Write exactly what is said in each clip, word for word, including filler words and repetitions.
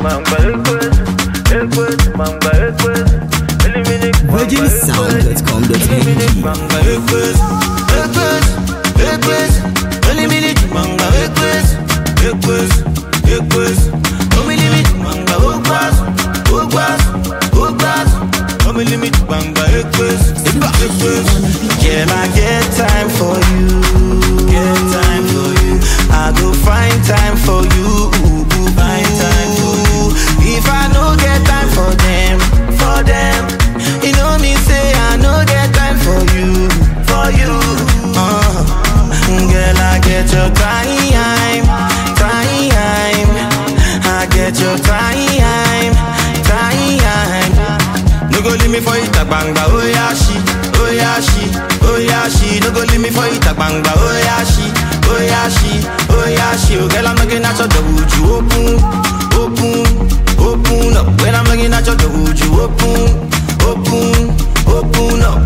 virgin sound dot com dot n Girl, I get time for you, get time for you. I go find time for you, find time for you. If I no get time for them, for them, you know me say I no get time for you, for you. Uh, girl, I get your time, time. I get your time, time. No go leave me for it, a banga, oh yeah, she. Oh yeah she, oh yeah she, no go leave me for it a banga. Oh yeah she, oh yeah she, oh yeah she. Oh girl, I'm looking at your door, would you open, open, open up? When I'm looking at your door, would you open, open, open up?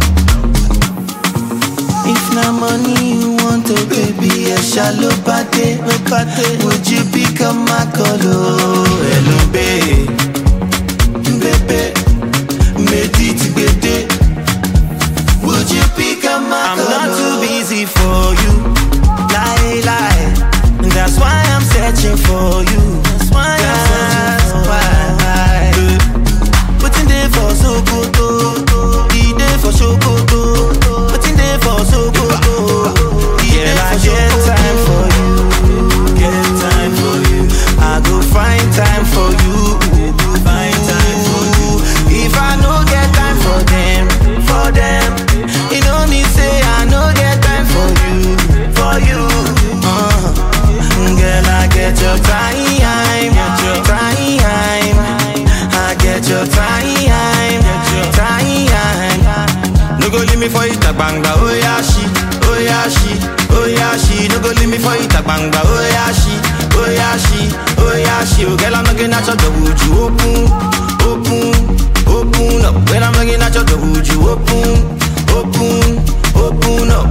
If na money you want, oh baby, a shallow party, party. Would you become my color? Hello, babe, baby, medit, baby. Would you pick up my I'm color? Not too busy for you, lie, lie. And that's why I'm searching for you. That's why I'm searching for you. Putting there for so good, be there for so good. Putting there for so good, yeah, I get time for you, get time for you. I go find time for you, find time for you. If I no get time for them, for them. You know me say I no get time for you, for you. Uh, girl, I get your time, get your time. I get your time, get your time. No go leave me for it a banga, oh yeah she, oh yeah she, oh yeah she. No go leave me for it a banga, oh yeah she, oh yeah she, oh yeah she. Oh girl, I'm looking at your door, would you open, open, open up? When I'm looking at your door, would you open? Open, open up.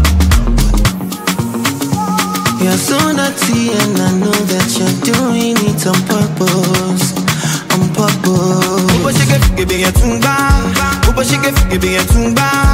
You're so naughty and I know that you're doing it on purpose, on purpose. Upo shike fike be tumba, upo shike fike be tumba.